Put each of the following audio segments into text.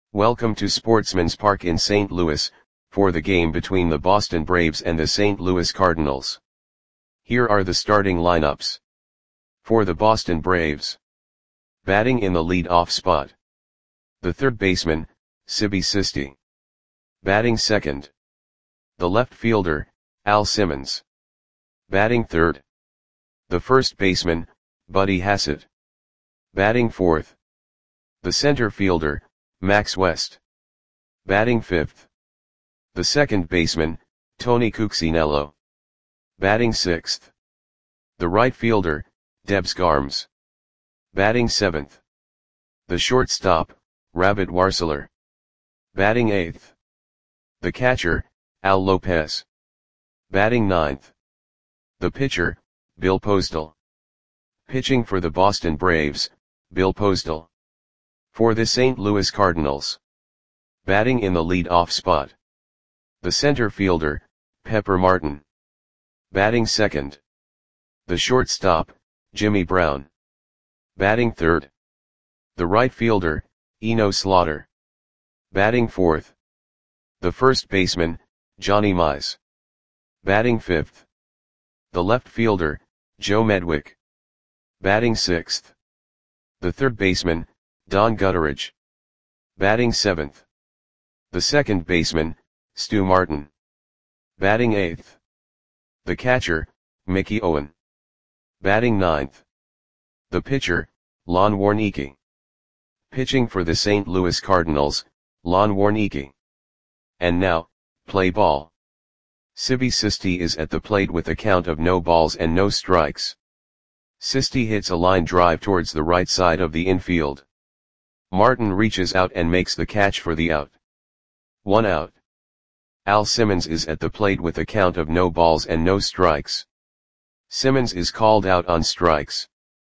Welcome to Sportsman's Park in St. Louis, for the game between the Boston Braves and the St. Louis Cardinals. Here are the starting lineups. For the Boston Braves. Batting in the lead-off spot. The third baseman, Sibi Sisti. Batting second. The left fielder, Al Simmons. Batting third. The first baseman, Buddy Hassett. Batting fourth. The center fielder, Max West. Batting fifth. The second baseman, Tony Cuccinello. Batting sixth. The right fielder, Debs Garms. Batting seventh. The shortstop, Rabbit Warseler. Batting eighth. The catcher, Al Lopez. Batting ninth. The pitcher, Bill Postal. Pitching for the Boston Braves, Bill Postal. For the St. Louis Cardinals. Batting in the lead-off spot. The center fielder, Pepper Martin. Batting second. The shortstop, Jimmy Brown. Batting third. The right fielder, Eno Slaughter. Batting fourth. The first baseman, Johnny Mize. Batting fifth. The left fielder, Joe Medwick. Batting sixth. The third baseman, Don Gutteridge. Batting seventh. The second baseman, Stu Martin. Batting eighth. The catcher, Mickey Owen. Batting ninth. The pitcher, Lon Warneke. Pitching for the St. Louis Cardinals, Lon Warneke. And now, play ball. Sibi Sisti is at the plate with a count of no balls and no strikes. Sisti hits a line drive towards the right side of the infield. Martin reaches out and makes the catch for the out. 1 out. Al Simmons is at the plate with a count of no balls and no strikes. Simmons is called out on strikes.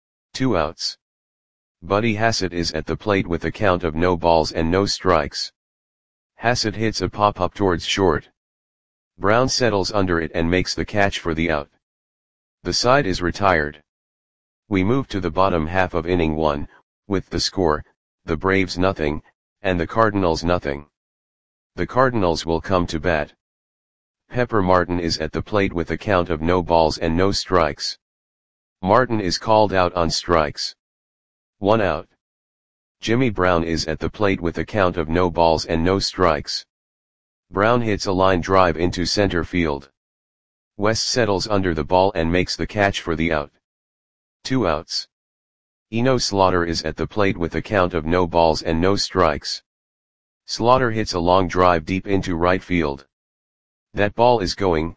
2 outs. Buddy Hassett is at the plate with a count of no balls and no strikes. Hassett hits a pop-up towards short. Brown settles under it and makes the catch for the out. The side is retired. We move to the bottom half of inning 1, with the score, the Braves nothing, and the Cardinals nothing. The Cardinals will come to bat. Pepper Martin is at the plate with a count of no balls and no strikes. Martin is called out on strikes. 1 out. Jimmy Brown is at the plate with a count of no balls and no strikes. Brown hits a line drive into center field. West settles under the ball and makes the catch for the out. 2 outs. Eno Slaughter is at the plate with a count of no balls and no strikes. Slaughter hits a long drive deep into right field. That ball is gone.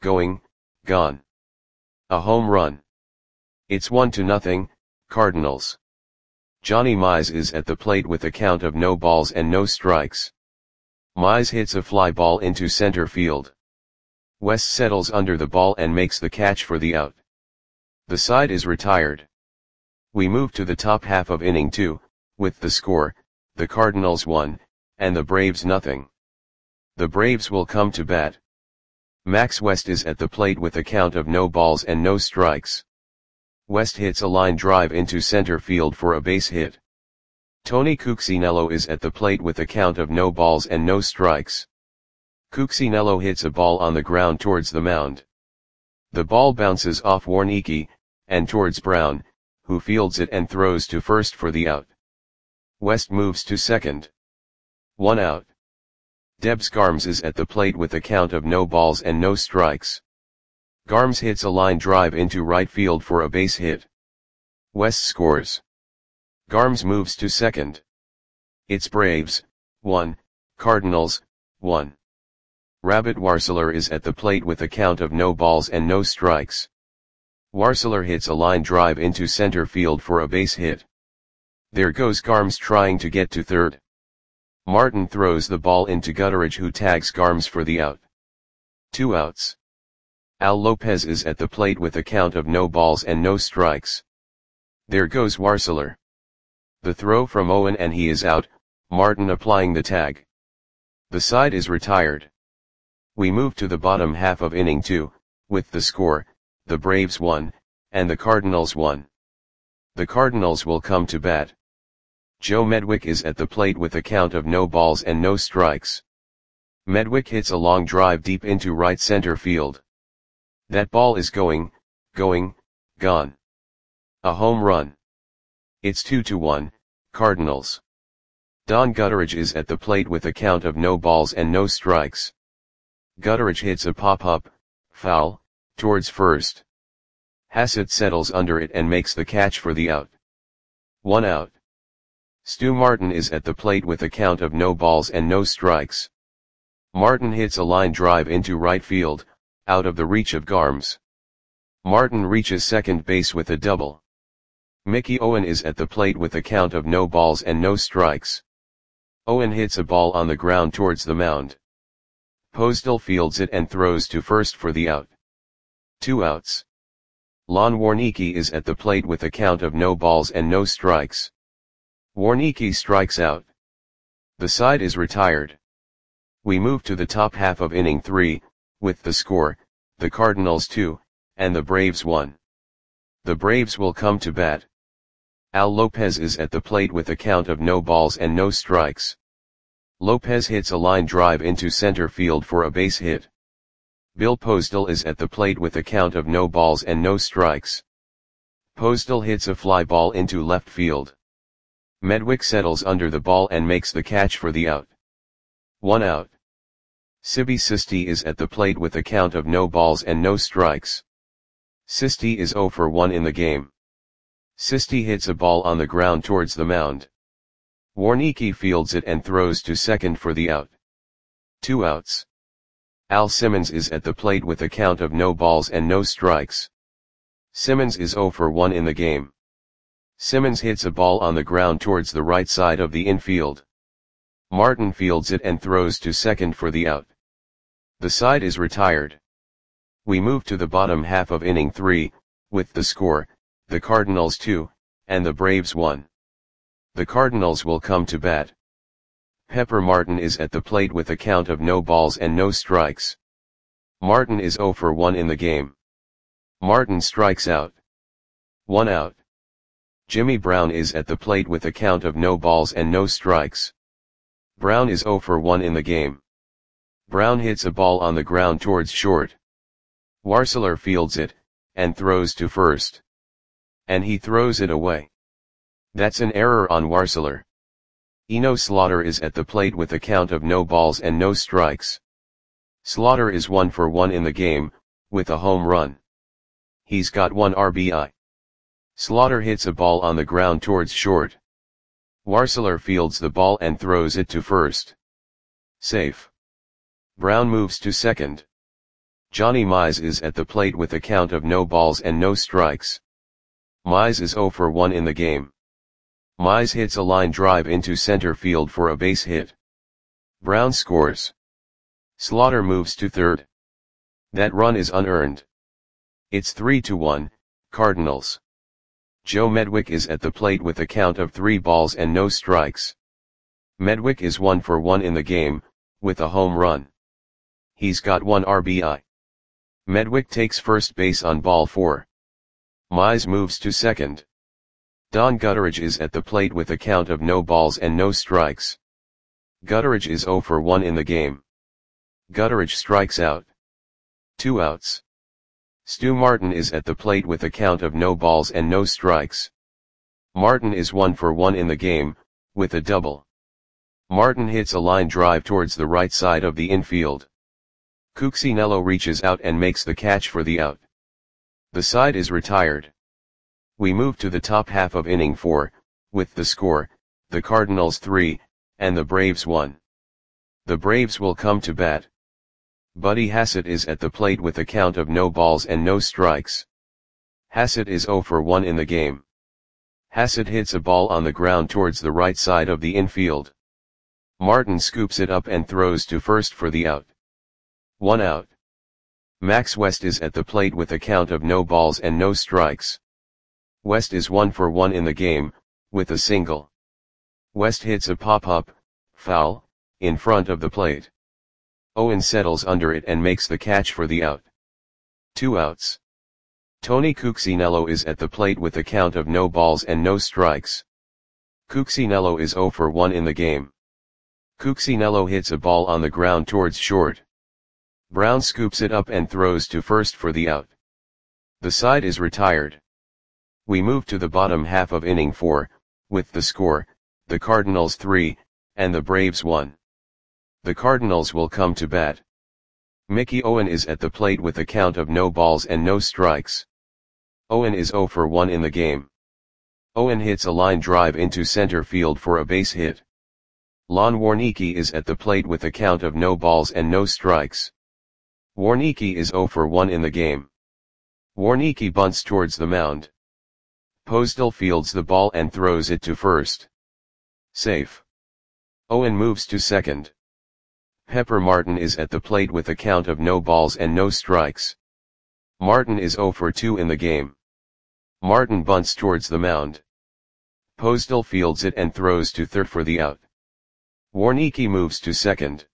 A home run. It's 1-0, Cardinals. Johnny Mize is at the plate with a count of no balls and no strikes. Mize hits a fly ball into center field. West settles under the ball and makes the catch for the out. The side is retired. We move to the top half of inning 2, with the score, the Cardinals 1, and the Braves nothing. The Braves will come to bat. Max West is at the plate with a count of no balls and no strikes. West hits a line drive into center field for a base hit. Tony Cuccinello is at the plate with a count of no balls and no strikes. Cuccinello hits a ball on the ground towards the mound. The ball bounces off Warneke, and towards Brown, who fields it and throws to first for the out. West moves to second. 1 out. Debs Garms is at the plate with a count of no balls and no strikes. Garms hits a line drive into right field for a base hit. West scores. Garms moves to second. It's Braves, 1, Cardinals, 1. Rabbit Warseler is at the plate with a count of no balls and no strikes. Warseler hits a line drive into center field for a base hit. There goes Garms trying to get to third. Martin throws the ball into Gutteridge, who tags Garms for the out. 2 outs. Al Lopez is at the plate with a count of no balls and no strikes. There goes Warseler. The throw from Owen and he is out, Martin applying the tag. The side is retired. We move to the bottom half of inning 2, with the score, the Braves 1, and the Cardinals 1. The Cardinals will come to bat. Joe Medwick is at the plate with a count of no balls and no strikes. Medwick hits a long drive deep into right center field. That ball is gone. A home run. It's 2-1, Cardinals. Don Gutteridge is at the plate with a count of no balls and no strikes. Gutteridge hits a pop-up, foul, towards first. Hassett settles under it and makes the catch for the out. 1 out. Stu Martin is at the plate with a count of no balls and no strikes. Martin hits a line drive into right field, out of the reach of Garms. Martin reaches second base with a double. Mickey Owen is at the plate with a count of no balls and no strikes. Owen hits a ball on the ground towards the mound. Postal fields it and throws to first for the out. 2 outs. Lon Warneke is at the plate with a count of no balls and no strikes. Warneke strikes out. The side is retired. We move to the top half of inning 3, with the score, the Cardinals 2, and the Braves 1. The Braves will come to bat. Al Lopez is at the plate with a count of no balls and no strikes. Lopez hits a line drive into center field for a base hit. Bill Postal is at the plate with a count of no balls and no strikes. Postal hits a fly ball into left field. Medwick settles under the ball and makes the catch for the out. 1 out. Sibby Sisti is at the plate with a count of no balls and no strikes. Sisti is 0 for 1 in the game. Sisti hits a ball on the ground towards the mound. Warneke fields it and throws to second for the out. 2 outs. Al Simmons is at the plate with a count of no balls and no strikes. Simmons is 0 for 1 in the game. Simmons hits a ball on the ground towards the right side of the infield. Martin fields it and throws to second for the out. The side is retired. We move to the bottom half of inning 3, with the score, the Cardinals 2, and the Braves 1. The Cardinals will come to bat. Pepper Martin is at the plate with a count of no balls and no strikes. Martin is 0 for 1 in the game. Martin strikes out. 1 out. Jimmy Brown is at the plate with a count of no balls and no strikes. Brown is 0 for 1 in the game. Brown hits a ball on the ground towards short. Warseler fields it, and throws to first. And he throws it away. That's an error on Warseler. Eno Slaughter is at the plate with a count of no balls and no strikes. Slaughter is 1 for 1 in the game, with a home run. He's got 1 RBI. Slaughter hits a ball on the ground towards short. Warseler fields the ball and throws it to first. Safe. Brown moves to second. Johnny Mize is at the plate with a count of no balls and no strikes. Mize is 0 for 1 in the game. Mize hits a line drive into center field for a base hit. Brown scores. Slaughter moves to third. That run is unearned. It's 3-1, Cardinals. Joe Medwick is at the plate with a count of 3 balls and no strikes. Medwick is 1 for 1 in the game, with a home run. He's got 1 RBI. Medwick takes first base on ball 4. Mize moves to second. Don Gutteridge is at the plate with a count of no balls and no strikes. Gutteridge is 0 for 1 in the game. Gutteridge strikes out. 2 outs. Stu Martin is at the plate with a count of no balls and no strikes. Martin is 1 for 1 in the game, with a double. Martin hits a line drive towards the right side of the infield. Cuccinello reaches out and makes the catch for the out. The side is retired. We move to the top half of inning 4, with the score, the Cardinals 3, and the Braves 1. The Braves will come to bat. Buddy Hassett is at the plate with a count of no balls and no strikes. Hassett is 0 for 1 in the game. Hassett hits a ball on the ground towards the right side of the infield. Martin scoops it up and throws to first for the out. 1 out. Max West is at the plate with a count of no balls and no strikes. West is 1 for 1 in the game, with a single. West hits a pop-up, foul, in front of the plate. Owen settles under it and makes the catch for the out. 2 outs. Tony Cuccinello is at the plate with a count of no balls and no strikes. Cuccinello is 0 for 1 in the game. Cuccinello hits a ball on the ground towards short. Brown scoops it up and throws to first for the out. The side is retired. We move to the bottom half of inning 4, with the score, the Cardinals 3, and the Braves 1. The Cardinals will come to bat. Mickey Owen is at the plate with a count of no balls and no strikes. Owen is 0 for 1 in the game. Owen hits a line drive into center field for a base hit. Lon Warnecki is at the plate with a count of no balls and no strikes. Warnecki is 0 for 1 in the game. Warnecki bunts towards the mound. Postal fields the ball and throws it to first. Safe. Owen moves to second. Pepper Martin is at the plate with a count of no balls and no strikes. Martin is 0 for 2 in the game. Martin bunts towards the mound. Postal fields it and throws to third for the out. Warnecki moves to second.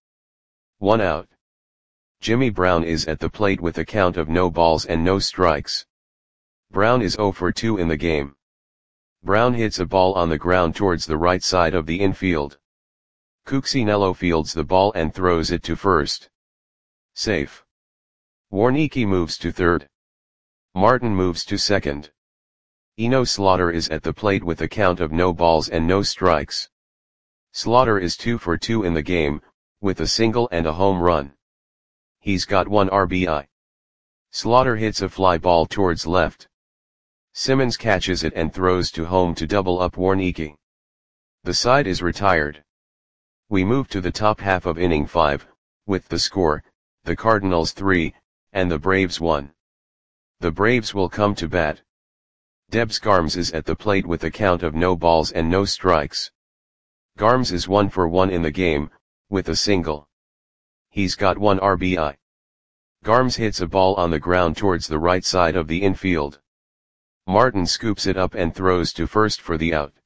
1 out. Jimmy Brown is at the plate with a count of no balls and no strikes. Brown is 0 for 2 in the game. Brown hits a ball on the ground towards the right side of the infield. Cuccinello fields the ball and throws it to first. Safe. Warnecki moves to third. Martin moves to second. Eno Slaughter is at the plate with a count of no balls and no strikes. Slaughter is 2 for 2 in the game, with a single and a home run. He's got 1 RBI. Slaughter hits a fly ball towards left. Simmons catches it and throws to home to double up Warnecki. The side is retired. We move to the top half of inning 5, with the score, the Cardinals 3, and the Braves 1. The Braves will come to bat. Debs Garms is at the plate with a count of no balls and no strikes. Garms is 1 for 1 in the game, with a single. He's got 1 RBI. Garms hits a ball on the ground towards the right side of the infield. Martin scoops it up and throws to first for the out.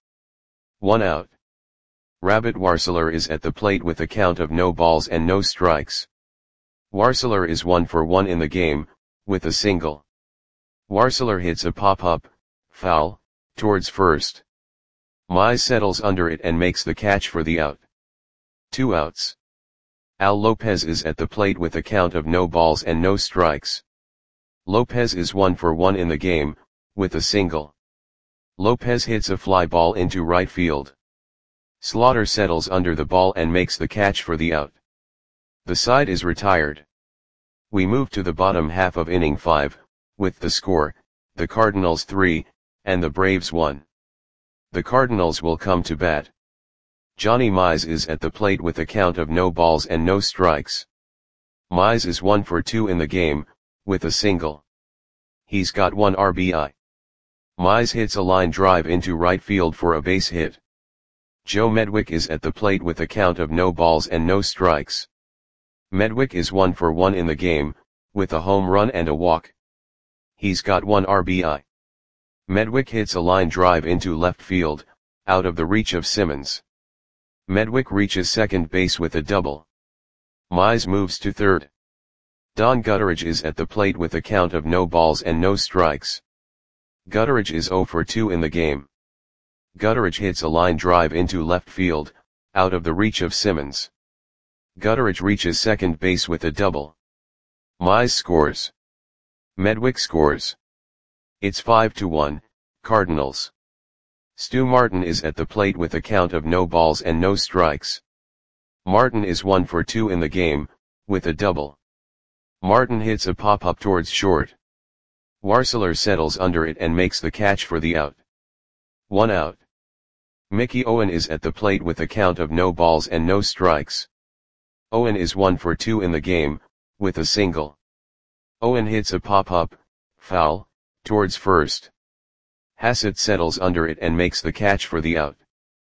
1 out. Rabbit Warseler is at the plate with a count of no balls and no strikes. Warseler is 1 for 1 in the game, with a single. Warseler hits a pop-up, foul, towards first. Mize settles under it and makes the catch for the out. 2 outs. Al Lopez is at the plate with a count of no balls and no strikes. Lopez is 1 for 1 in the game, with a single. Lopez hits a fly ball into right field. Slaughter settles under the ball and makes the catch for the out. The side is retired. We move to the bottom half of inning 5, with the score, the Cardinals 3, and the Braves 1. The Cardinals will come to bat. Johnny Mize is at the plate with a count of no balls and no strikes. Mize is 1 for 2 in the game, with a single. He's got 1 RBI. Mize hits a line drive into right field for a base hit. Joe Medwick is at the plate with a count of no balls and no strikes. Medwick is 1 for 1 in the game, with a home run and a walk. He's got 1 RBI. Medwick hits a line drive into left field, out of the reach of Simmons. Medwick reaches second base with a double. Mize moves to third. Don Gutteridge is at the plate with a count of no balls and no strikes. Gutteridge is 0 for 2 in the game. Gutteridge hits a line drive into left field, out of the reach of Simmons. Gutteridge reaches second base with a double. Mize scores. Medwick scores. It's 5-1, Cardinals. Stu Martin is at the plate with a count of no balls and no strikes. Martin is 1 for 2 in the game, with a double. Martin hits a pop-up towards short. Warseler settles under it and makes the catch for the out. 1 out. Mickey Owen is at the plate with a count of no balls and no strikes. Owen is 1 for 2 in the game, with a single. Owen hits a pop-up, foul, towards first. Hassett settles under it and makes the catch for the out.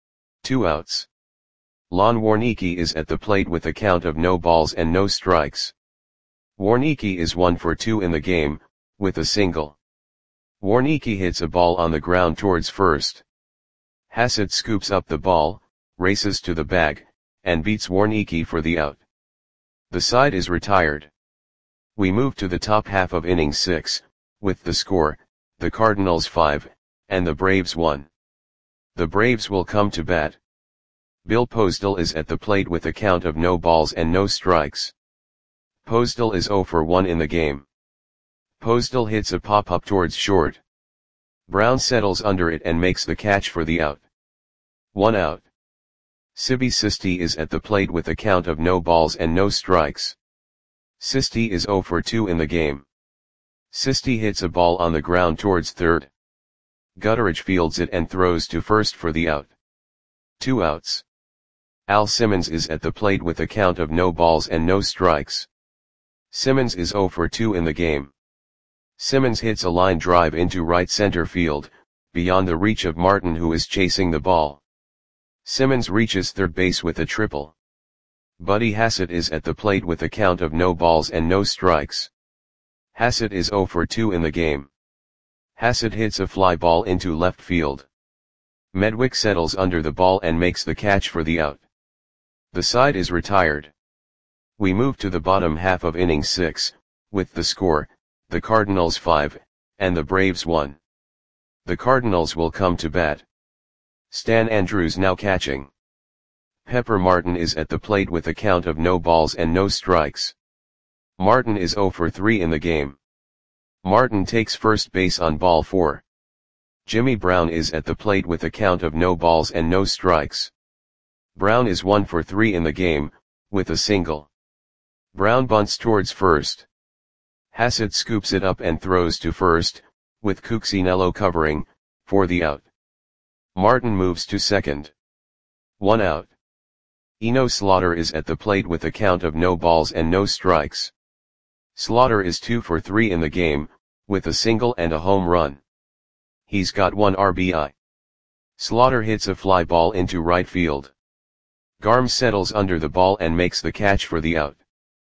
2 outs. Lon Warnecki is at the plate with a count of no balls and no strikes. Warnecki is 1 for 2 in the game, with a single. Warnecki hits a ball on the ground towards first. Hassett scoops up the ball, races to the bag, and beats Warnecki for the out. The side is retired. We move to the top half of inning 6, with the score, the Cardinals 5, and the Braves 1. The Braves will come to bat. Bill Postal is at the plate with a count of no balls and no strikes. Postal is 0 for 1 in the game. Postal hits a pop-up towards short. Brown settles under it and makes the catch for the out. 1 out. Sibby Sisti is at the plate with a count of no balls and no strikes. Sisti is 0 for 2 in the game. Sisti hits a ball on the ground towards third. Gutteridge fields it and throws to first for the out. 2 outs. Al Simmons is at the plate with a count of no balls and no strikes. Simmons is 0 for 2 in the game. Simmons hits a line drive into right center field, beyond the reach of Martin, who is chasing the ball. Simmons reaches third base with a triple. Buddy Hassett is at the plate with a count of no balls and no strikes. Hassett is 0 for 2 in the game. Hassett hits a fly ball into left field. Medwick settles under the ball and makes the catch for the out. The side is retired. We move to the bottom half of inning 6, with the score, the Cardinals 5, and the Braves 1. The Cardinals will come to bat. Stan Andrews now catching. Pepper Martin is at the plate with a count of no balls and no strikes. Martin is 0 for 3 in the game. Martin takes first base on ball 4. Jimmy Brown is at the plate with a count of no balls and no strikes. Brown is 1 for 3 in the game, with a single. Brown bunts towards first. Hassett scoops it up and throws to first, with Cuccinello covering, for the out. Martin moves to second. 1 out. Eno Slaughter is at the plate with a count of no balls and no strikes. Slaughter is 2 for 3 in the game, with a single and a home run. He's got 1 RBI. Slaughter hits a fly ball into right field. Garm settles under the ball and makes the catch for the out.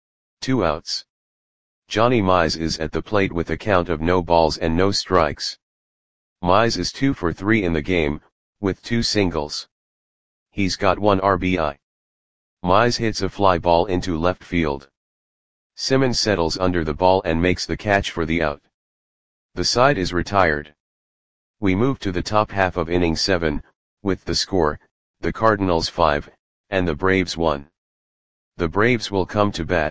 2 outs. Johnny Mize is at the plate with a count of no balls and no strikes. Mize is 2 for 3 in the game, with 2 singles. He's got 1 RBI. Mize hits a fly ball into left field. Simmons settles under the ball and makes the catch for the out. The side is retired. We move to the top half of inning 7, with the score, the Cardinals 5, and the Braves 1. The Braves will come to bat.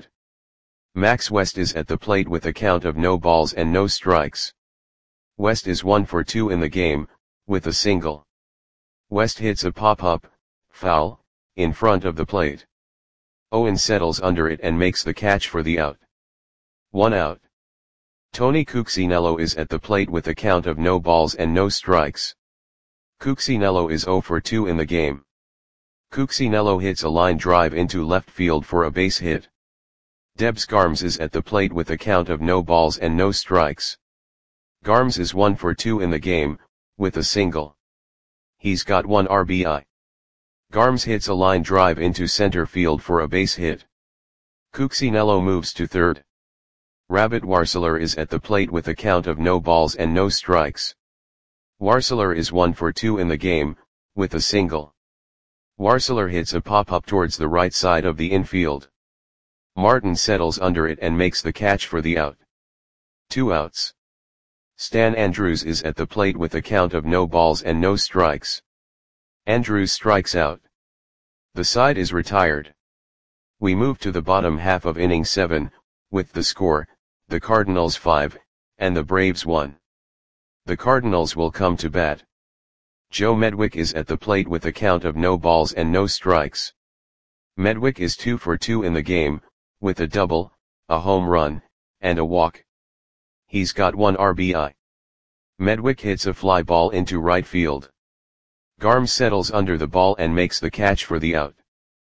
Max West is at the plate with a count of no balls and no strikes. West is 1 for 2 in the game, with a single. West hits a pop-up, foul, in front of the plate. Owen settles under it and makes the catch for the out. 1 out. Tony Cuccinello is at the plate with a count of no balls and no strikes. Cuccinello is 0 for 2 in the game. Cuccinello hits a line drive into left field for a base hit. Debs Garms is at the plate with a count of no balls and no strikes. Garms is 1 for 2 in the game, with a single. He's got 1 RBI. Garms hits a line drive into center field for a base hit. Cuccinello moves to third. Rabbit Warseler is at the plate with a count of no balls and no strikes. Warseler is 1 for 2 in the game, with a single. Warseler hits a pop-up towards the right side of the infield. Martin settles under it and makes the catch for the out. 2 outs. Stan Andrews is at the plate with a count of no balls and no strikes. Andrews strikes out. The side is retired. We move to the bottom half of inning 7, with the score, the Cardinals 5, and the Braves 1. The Cardinals will come to bat. Joe Medwick is at the plate with a count of no balls and no strikes. Medwick is 2 for 2 in the game, with a double, a home run, and a walk. He's got 1 RBI. Medwick hits a fly ball into right field. Garm settles under the ball and makes the catch for the out.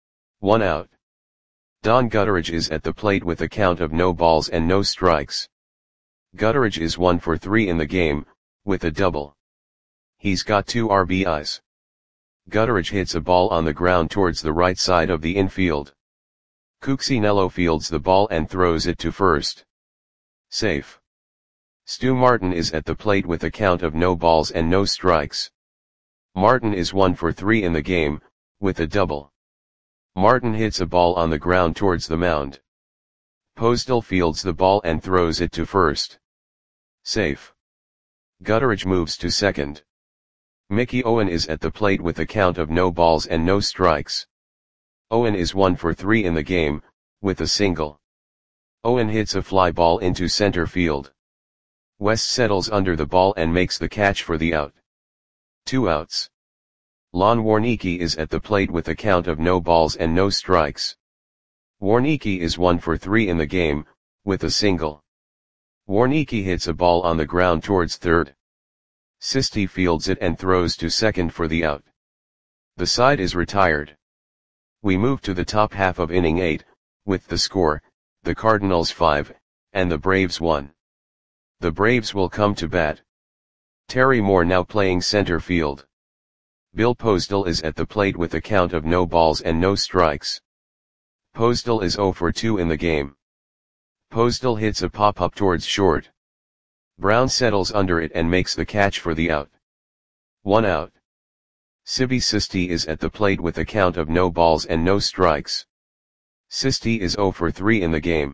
1 out. Don Gutteridge is at the plate with a count of no balls and no strikes. Gutteridge is 1 for 3 in the game, with a double. He's got 2 RBIs. Gutteridge hits a ball on the ground towards the right side of the infield. Cuccinello fields the ball and throws it to first. Safe. Stu Martin is at the plate with a count of no balls and no strikes. Martin is 1 for 3 in the game, with a double. Martin hits a ball on the ground towards the mound. Postal fields the ball and throws it to first. Safe. Gutteridge moves to second. Mickey Owen is at the plate with a count of no balls and no strikes. Owen is 1 for 3 in the game, with a single. Owen hits a fly ball into center field. West settles under the ball and makes the catch for the out. 2 outs. Lon Warneke is at the plate with a count of no balls and no strikes. Warneke is 1 for 3 in the game, with a single. Warneke hits a ball on the ground towards third. Sisti fields it and throws to second for the out. The side is retired. We move to the top half of inning 8, with the score, the Cardinals 5, and the Braves 1. The Braves will come to bat. Terry Moore now playing center field. Bill Postal is at the plate with a count of no balls and no strikes. Postal is 0 for 2 in the game. Postal hits a pop-up towards short. Brown settles under it and makes the catch for the out. 1 out. Sibi Sisti is at the plate with a count of no balls and no strikes. Sisti is 0 for 3 in the game.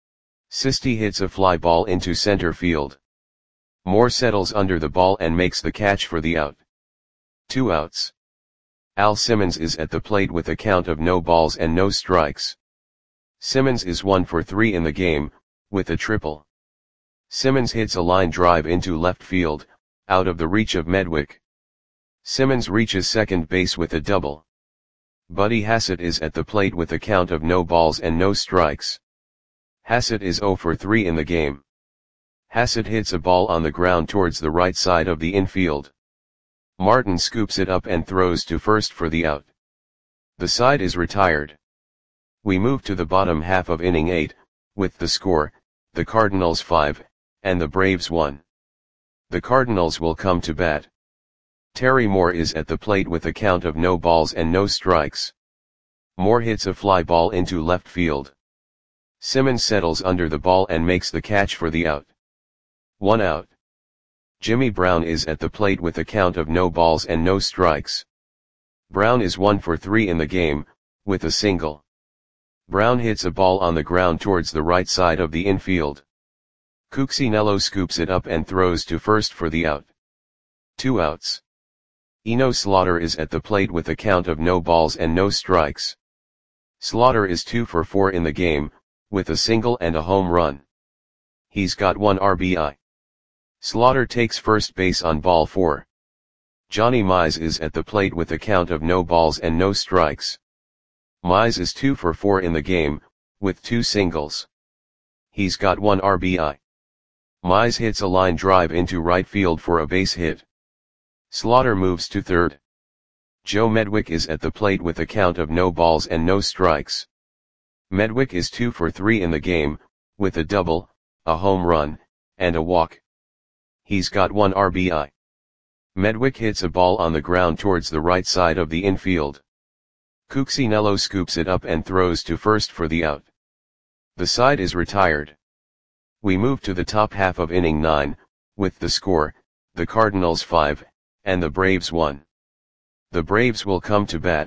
Sisti hits a fly ball into center field. Moore settles under the ball and makes the catch for the out. 2 outs. Al Simmons is at the plate with a count of no balls and no strikes. Simmons is 1 for 3 in the game, with a triple. Simmons hits a line drive into left field, out of the reach of Medwick. Simmons reaches second base with a double. Buddy Hassett is at the plate with a count of no balls and no strikes. Hassett is 0 for 3 in the game. Hassett hits a ball on the ground towards the right side of the infield. Martin scoops it up and throws to first for the out. The side is retired. We move to the bottom half of inning 8, with the score, the Cardinals 5, and the Braves 1. The Cardinals will come to bat. Terry Moore is at the plate with a count of no balls and no strikes. Moore hits a fly ball into left field. Simmons settles under the ball and makes the catch for the out. 1 out. Jimmy Brown is at the plate with a count of no balls and no strikes. Brown is 1 for 3 in the game, with a single. Brown hits a ball on the ground towards the right side of the infield. Cuccinello scoops it up and throws to first for the out. 2 outs. Eno Slaughter is at the plate with a count of no balls and no strikes. Slaughter is 2 for 4 in the game, with a single and a home run. He's got 1 RBI. Slaughter takes first base on ball 4. Johnny Mize is at the plate with a count of no balls and no strikes. Mize is 2 for 4 in the game, with 2 singles. He's got 1 RBI. Mize hits a line drive into right field for a base hit. Slaughter moves to third. Joe Medwick is at the plate with a count of no balls and no strikes. Medwick is 2 for 3 in the game, with a double, a home run, and a walk. He's got 1 RBI. Medwick hits a ball on the ground towards the right side of the infield. Cuccinello scoops it up and throws to first for the out. The side is retired. We move to the top half of inning 9, with the score, the Cardinals 5, and the Braves 1. The Braves will come to bat.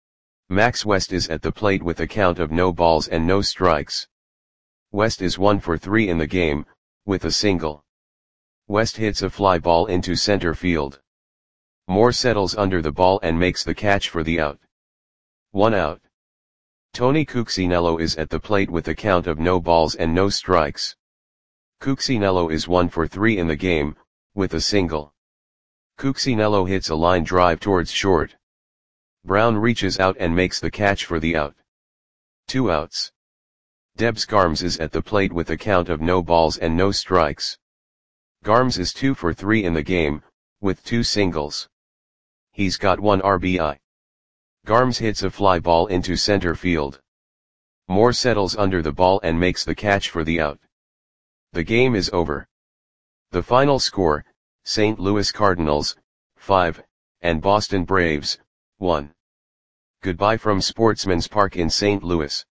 Max West is at the plate with a count of no balls and no strikes. West is 1 for 3 in the game, with a single. West hits a fly ball into center field. Moore settles under the ball and makes the catch for the out. 1 out. Tony Cuccinello is at the plate with a count of no balls and no strikes. Cuccinello is 1 for 3 in the game, with a single. Cuccinello hits a line drive towards short. Brown reaches out and makes the catch for the out. 2 outs. Debs Garms is at the plate with a count of no balls and no strikes. Garms is 2 for 3 in the game, with 2 singles. He's got 1 RBI. Garms hits a fly ball into center field. Moore settles under the ball and makes the catch for the out. The game is over. The final score, St. Louis Cardinals, 5, and Boston Braves, 1. Goodbye from Sportsman's Park in St. Louis.